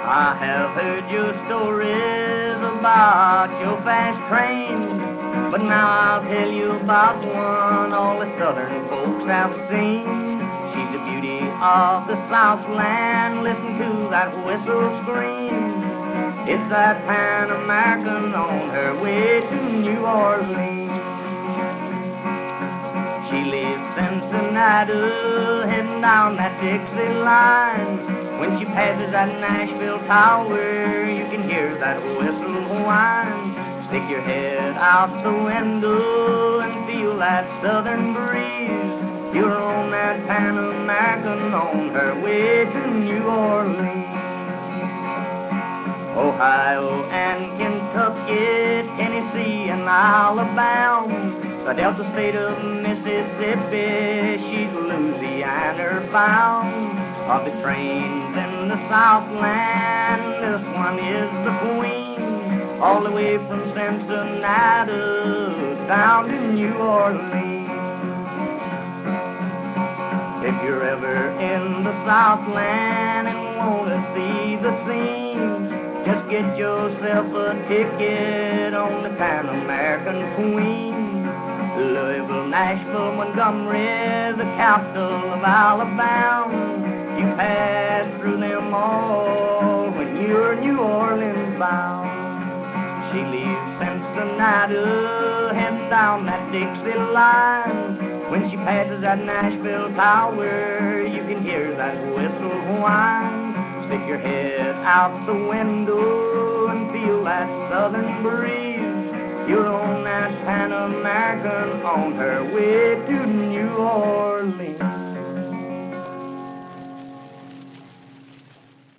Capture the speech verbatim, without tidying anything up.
I have heard your stories about your fast train, but now I'll tell you about one all the southern folks have seen. She's the beauty of the Southland. Listen to that whistle scream. It's that Pan American on her way to New Orleans. She leaves Cincinnati, heading down that Dixie line. When she passes that Nashville Tower, you can hear that whistle whine. Stick your head out the window and feel that southern breeze. You're on that Pan American on her way to New Orleans. Ohio and Kentucky, Tennessee and Alabama, the Delta state of Mississippi, she's Louisiana bound. Of the trains in the Southland, this one is the queen, all the way from Cincinnati down to New Orleans. If you're ever in the Southland and want to see the scene, just get yourself a ticket on the Pan American Queen. Louisville, Nashville, Montgomery, the capital of Alabama. You pass through them all when you're New Orleans bound. She leaves Cincinnati, heading down that Dixie line. When she passes that Nashville Tower, you can hear that whistle whine. Stick your head out the window and feel that southern breeze. You're on that Pan American on her way to New Orleans.